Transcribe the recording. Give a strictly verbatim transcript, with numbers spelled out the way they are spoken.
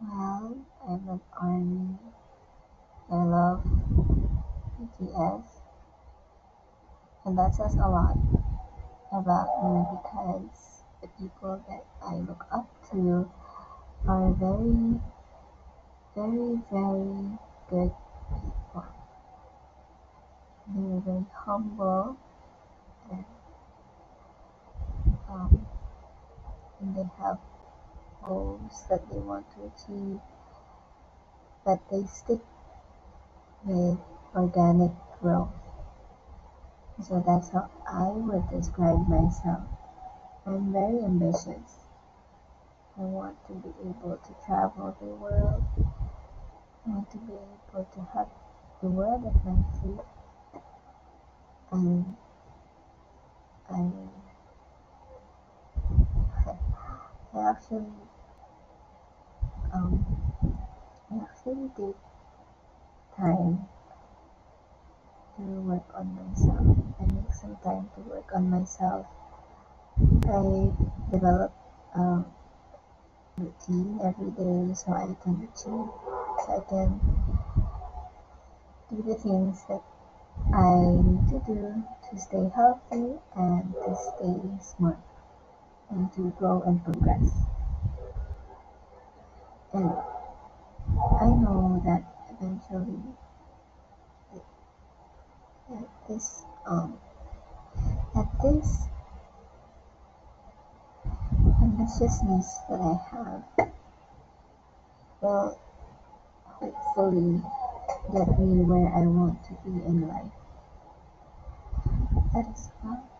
Well, I'm an army. I love B T S, and that says a lot about me because the people that I look up to are very, very, very good people. They're very humble and, um, and they have goals that they want to achieve, but they stick with organic growth. So that's how I would describe myself. I'm very ambitious. I want to be able to travel the world. I want to be able to have the world at my feet. And I, I actually, um, I actually take time to work on myself. I make some time to work on myself. I develop a routine every day so I can achieve, so I can do the things that I need to do to stay healthy and to stay smart and to grow and progress. And I know that eventually at this um at this ambitiousness that I have will hopefully get me where I want to be in life. That is all.